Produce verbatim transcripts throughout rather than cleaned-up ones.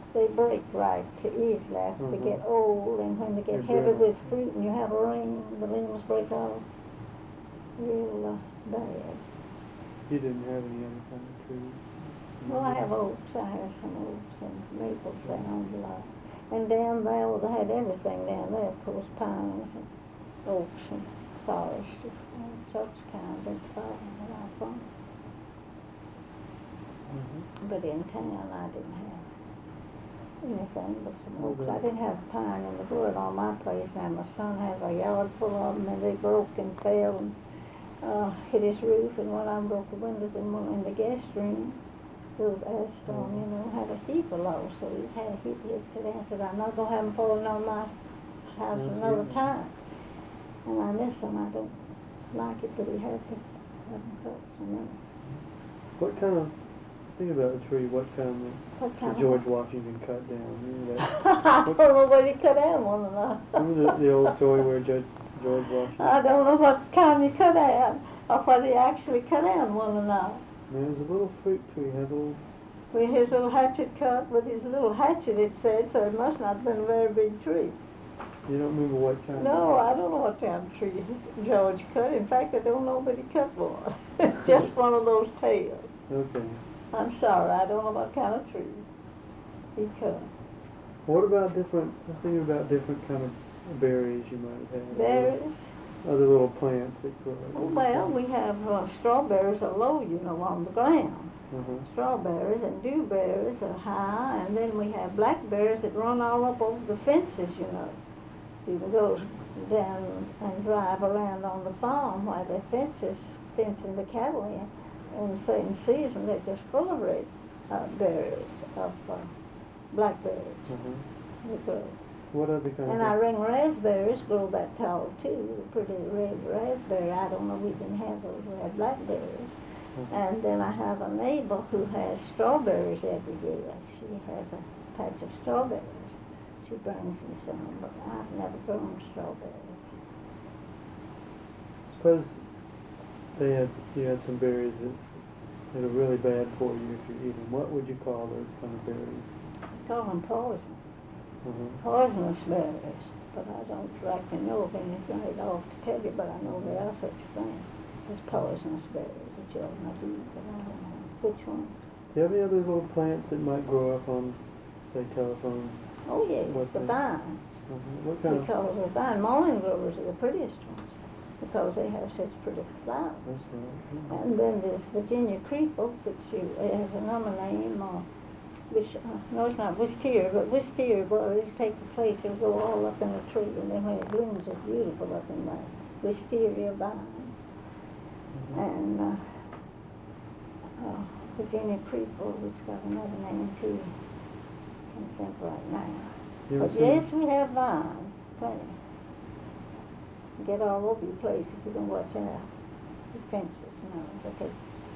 they break right too easily after Mm-hmm. they get old, and when they get They're heavy brittle. with fruit and you have a rain, the limbs break off real uh, bad. You didn't have any other kind of trees? Well, I have oaks. I have some oaks and maples. I own a lot. And down there, well, they had everything down there, of course, pines and oaks and forest, and such kinds of farm that I farmed. Mm-hmm. But in town, I didn't have anything but some Oh, oaks. really? I didn't have pine in the wood on my place. Now my son has a yard full of them, and they broke and fell and uh, hit his roof, and one of them broke the windows in one in the guest room. Those Aston, you know, had a heap of loss, so he's had a heap of his today. I said, I'm not going to have them falling on my house That's another good. time. And I miss them. I don't like it, but he had to have them cut. So no. What kind of, think about the tree, what kind of, What the kind of- George Washington cut down? Remember that? I don't know what he cut down one or not. Remember the, the old story where Judge George Washington? I don't know what kind he cut down, or what he actually cut down one or not. There was a little fruit tree, had a little, With his little hatchet cut, with his little hatchet, it said, so it must not have been a very big tree. you don't remember what kind? No, I don't know what kind of tree George cut. In fact, I don't know that he cut one. It's just one of those tails. Okay. I'm sorry, I don't know what kind of tree he cut. What about different, I'm thinking about different kind of berries you might have. Berries? Other little plants that grow. Well, we have uh, strawberries are low, you know, on the ground. Uh-huh. Strawberries and dewberries are high, and then we have blackberries that run all up over the fences, you know. You can go down and drive around on the farm while the fences, fencing the cattle in. In the same season, they're just full of red uh, berries, of uh, blackberries. Uh-huh. They grow. What other kind And of? our ring raspberries grow that tall too, pretty red raspberry. I don't know, we didn't have those, we had blackberries. Uh-huh. And then I have a neighbor who has strawberries every year. She has a patch of strawberries. She brings me some, but I've never grown strawberries. Suppose they had, you had some berries that, that are really bad for you if you eat them. What would you call those kind of berries? I call them poison, Uh-huh. poisonous berries. But I don't exactly know of any right off to tell you, but I know there are such things as poisonous berries that you ought not eat, but I don't know which ones. Do you have any other little plants that might grow up on, say, telephone? Oh yes, What the they- vines. Uh-huh. What kind of? Because the vine morning glories are the prettiest ones, because they have such pretty flowers. That's right. Mhm. And then there's Virginia creeper, which you, it has another name, uh, which, uh, no, it's not wisteria, but wisteria, well, it'll take the place, it'll go all up in a tree, and then when it blooms, it's beautiful up in there. Wisteria vine. Mhm. And uh, uh, Virginia creeper, which got another name too, can't think right now. You ever But seen- yes, we have vines, plenty. Get all over your place if you don't watch out. The fences, you know, they take.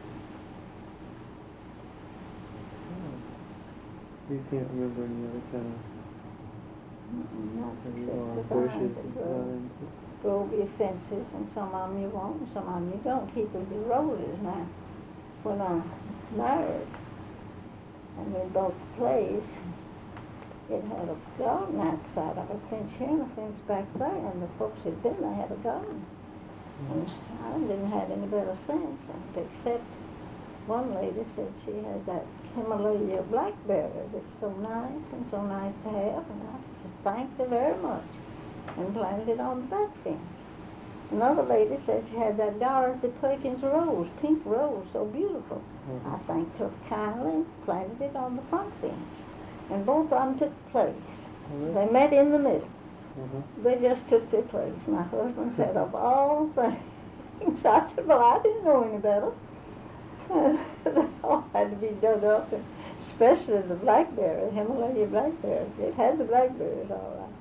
You can't remember any other kind of, Mm-mm, not maybe, except or the bushes vines that and grow, vines? grow over your fences, and some of them you won't, and some of them you don't. Keep with your roses now. When I married, and we bought the place, it had a garden outside of a fence here and a fence back there, and the folks had been there had a garden. And I didn't have any better sense, and except one lady said she had that Himalaya blackberry that's so nice and so nice to have, and I just thanked her very much and planted it on the back fence. Another lady said she had that Dorothy Perkins rose, pink rose, so beautiful. Mhm. I thanked her kindly and planted it on the front fence. And both of them took the place. Oh, really? They met in the middle. Uh-huh. They just took their place. My husband said, of all things, I said, well, I didn't know any better. They all had to be dug up, and especially the blackberry, Himalaya blackberry. It had the blackberries all right.